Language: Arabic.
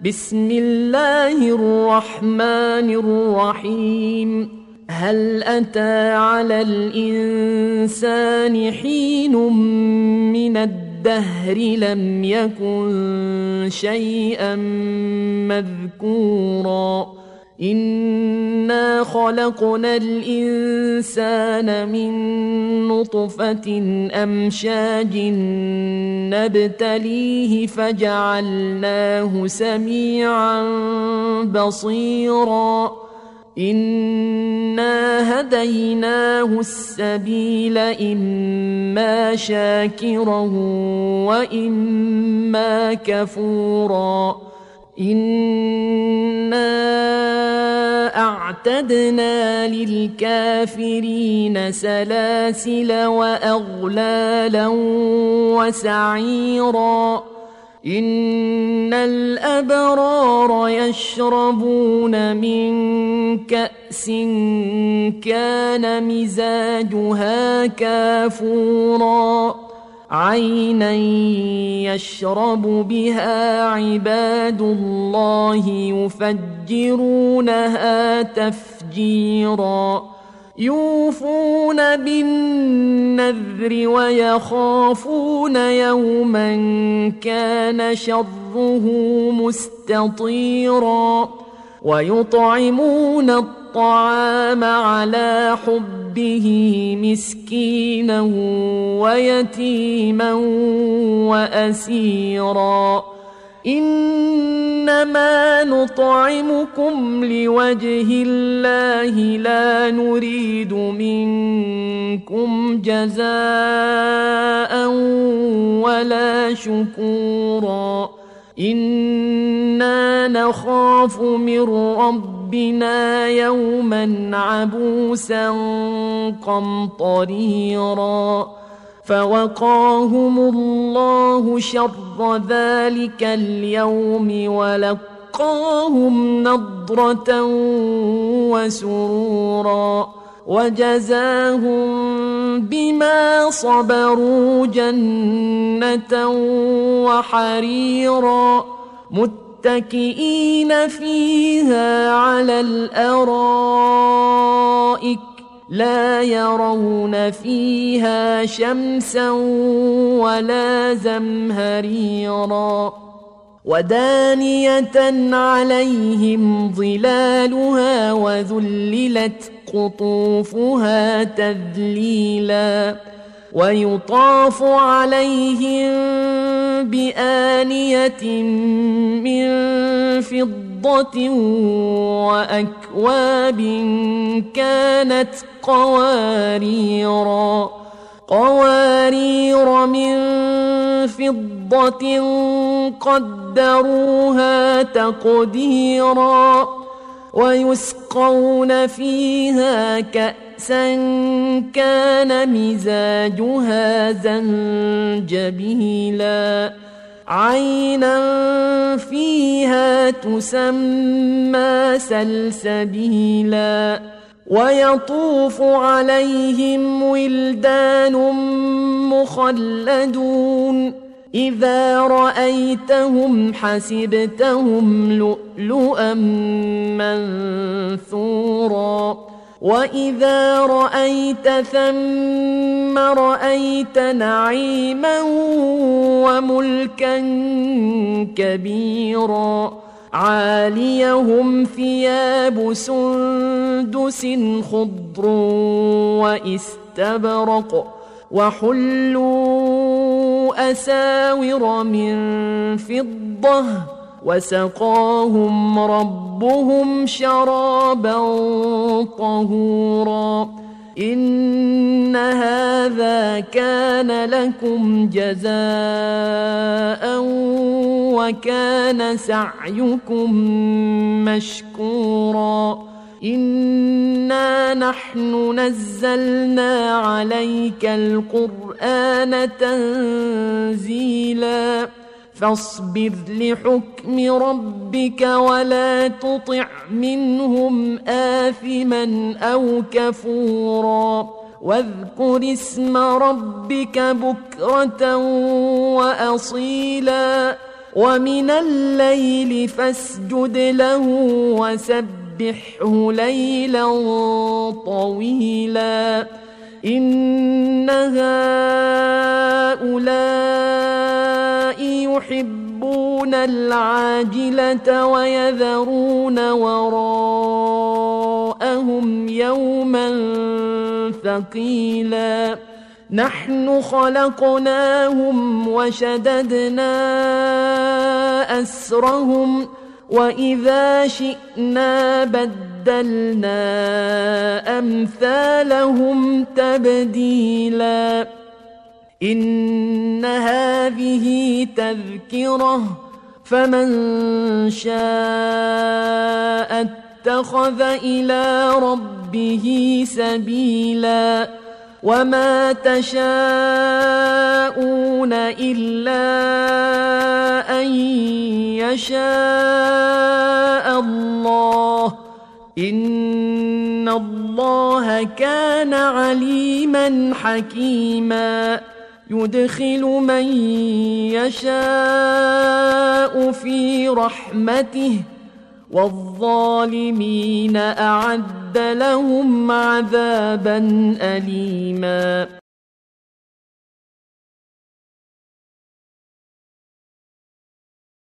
بسم الله الرحمن الرحيم. هل أتى على الإنسان حين من الدهر لم يكن شيئا مذكورا إنا خلقنا الإنسان من نطفة أمشاج نبتليه فجعلناه سميعا بصيرا إنا هديناه السبيل إما شاكرا وإما كفورا إنا أعتدنا للكافرين سلاسل وأغلالا وسعيرا إن الأبرار يشربون من كأس كان مزاجها كافورا عينا يشرب بها عباد الله يفجرونها تفجيرا يوفون بالنذر ويخافون يوما كان شره مستطيرا ويطعمون الطعام على حبه مسكينا ويتيما وأسيرا إنما نطعمكم لوجه الله لا نريد منكم جزاء ولا شكورا إنا نخاف من ربنا يوما عبوسا قمطريرا فوقاهم الله شر ذلك اليوم ولقاهم نضرة وسرورا وجزاهم بما صبروا جنة وحريرا متكئين فيها على الأرائك لا يرون فيها شمسا ولا زمهريرا ودانية عليهم ظلالها وذللت قطوفها تذليلا ويطاف عليهم بآنية من فضة وأكواب كانت قوارير من فضة قدروها تقديرا ويسقون فيها كأسا كان مزاجها زنجبيلا عينا فيها تسمى سلسبيلا ويطوف عليهم ولدان مخلدون إذا رأيتهم حسبتهم لؤلؤا منثورا وإذا رأيت ثم رأيت نعيما وملكا كبيرا عاليهم ثياب سندس خضر واستبرق وحلوا أساور من فضة وسقاهم ربهم شرابا طهورا إن هذا كان لكم جزاء وكان سعيكم مشكورا إنا نحن نزلنا عليك القرآن تنزيلا فاصبر لحكم ربك ولا تطع منهم آثما أو كفورا واذكر اسم ربك بكرة وأصيلا ومن الليل فاسجد له وسبحه ليلا طويلا إن هؤلاء يحبون العاجلة ويذرون وراءهم يوما ثقيلا نحن خلقناهم وشددنا أسرهم وإذا شئنا بدلنا أمثالهم تبديلا إن هذه تذكرة فمن شاء اتخذ إلى ربه سبيلا وما تشاءون إلا أن يشاء الله إن الله كان عليما حكيما يدخل من يشاء في رحمته والظالمين أعد لهم عذابا أليما